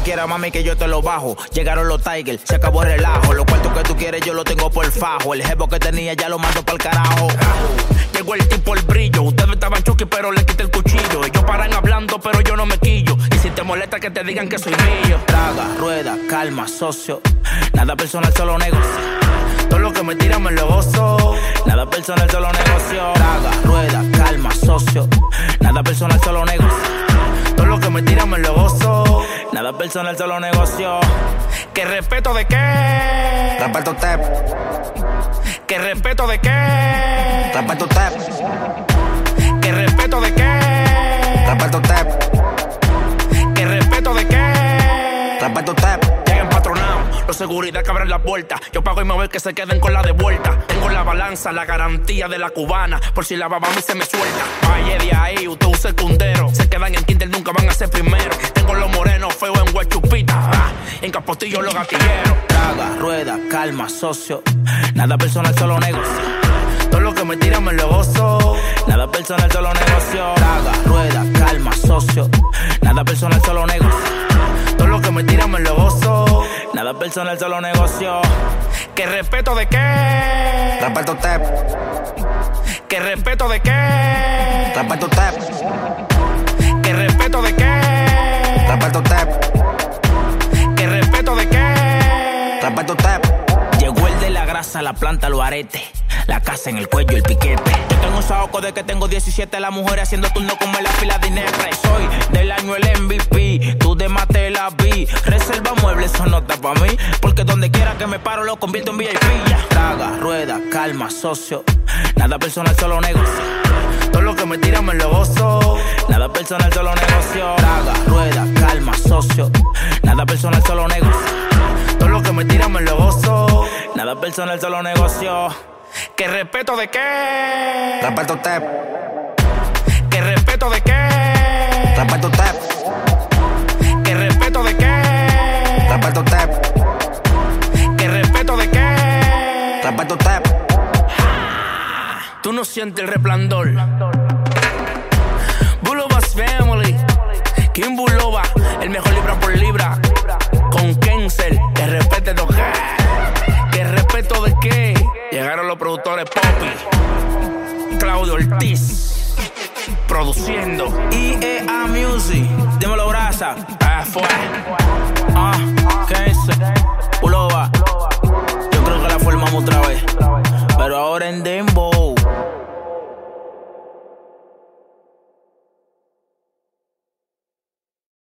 quieras, mami, que yo te lo bajo. Llegaron los Tigers, se acabó el relajo. Los cuartos que tú quieres yo lo tengo por fajo. El jevo que tenía ya lo mando pa'l carajo. Llegó el tipo, el brillo. Ustedes estaban chuki, pero le quité el cuchillo. Ellos paran hablando, pero yo no me quillo. Y si te molesta que te digan que soy mío. Traga, rueda, calma, socio. Nada personal, solo negocio. Todo lo que me tiran me lo gozo. Nada personal, solo negocio. Traga, rueda, calma, socio. Nada personal, solo negocio. Todo lo que me tiran me lo gozo. Nada personal, solo negocio. ¿Qué respeto de qué? Respeto usted. ¿Qué respeto de qué? Respeto usted. ¿Qué respeto de qué? Respeto usted. ¿Qué respeto de qué? Respeto usted. Lleguen patronados, los seguridad que abren la puerta. Yo pago y me voy que se queden con la de vuelta. Tengo la balanza, la garantía de la cubana. Por si la babami se me suelta. Vaya de ahí, usted usa el cundero. Se quedan en Kinder, nunca van a ser primero. Tengo los morenos feos en Huachupita. En Capotillo los gatilleros. Traga, rueda, calma, socio. Nada personal, solo negocio. Todo lo que me tiran me lo gozo. Nada personal, solo negocio. Traga, rueda, calma, socio. Nada personal, solo negocio. Todo lo que me tiran me lo gozo. Nada personal, solo negocio. ¿Qué respeto de qué? Respeto usted. ¿Qué respeto de qué? Respeto usted. ¿Qué respeto de qué? Respeto usted. ¿Qué respeto de qué? Respeto usted. Llegó el de la grasa, la planta, lo arete. La casa en el cuello, el piquete. Yo tengo un saoco de que tengo 17. Las mujeres haciendo turno como en la fila de Inepre. Soy del año el MVP. Tú de mate la vi. Reserva muebles, eso no está pa' mí. Porque donde quiera que me paro lo convierto en VIP. Traga, rueda, calma, socio. Nada personal, solo negocio. Todo lo que me tiran me lo gozo. Nada personal, solo negocio. Traga, rueda, calma, socio. Nada personal, solo negocio. Todo lo que me tiran me lo gozo. Nada personal, solo negocio. ¿Qué respeto de qué? Respeto usted. ¿Qué respeto de qué? Respeto usted. ¿Qué respeto de qué? Respeto usted. ¿Qué respeto de qué? Respeto usted. Tú no sientes el resplandor. Bulovas Family. Kim Bulova, el mejor libra por libra. Con Kensel, que respete de qué. ¿Qué respeto de qué? Llegaron los productores Poppy, Claudio Ortiz, produciendo. IEA Music, dímelo brasa. Fue. Kensel, Bulova. Yo creo que la formamos otra vez, pero ahora en Dembow.